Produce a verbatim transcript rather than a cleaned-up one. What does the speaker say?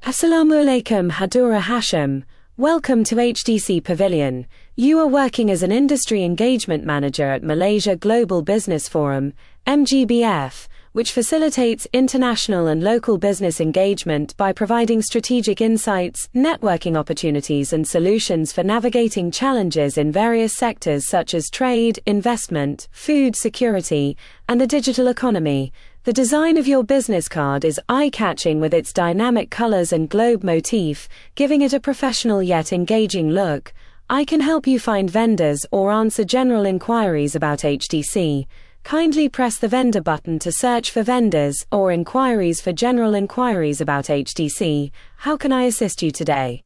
Assalamu alaikum Hadura Hashim. Welcome to H D C Pavilion. You are working as an Industry Engagement Manager at Malaysia Global Business Forum, M G B F, which facilitates international and local business engagement by providing strategic insights, networking opportunities and solutions for navigating challenges in various sectors such as trade, investment, food security, and the digital economy. The design of your business card is eye-catching with its dynamic colors and globe motif, giving it a professional yet engaging look. I can help you find vendors or answer general inquiries about H D C. Kindly press the vendor button to search for vendors or inquiries for general inquiries about H D C. How can I assist you today?